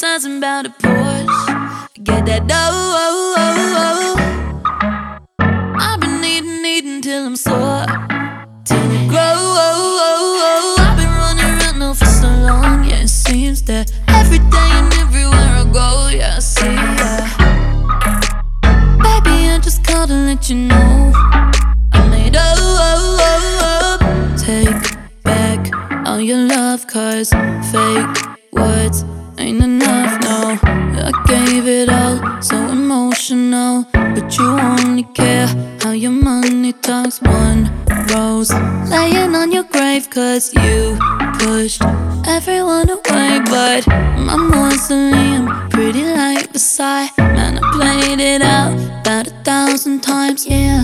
fantasizing about a Porsche. Get that dough. I've been eating till I'm sore, till it grows. I've been running around now for so long, yeah, it seems that every day and everywhere I go, yeah, I see, yeah. Baby, I just called to let you know I made up. Take back all your love, 'cause fake words ain't enough, no. I gave it all, so emotional, but you only care how your money talks. One rose laying on your grave, 'cause you pushed everyone away, but my mausoleum, pretty like Versailles. Man, I played it out about 1,000 times, yeah.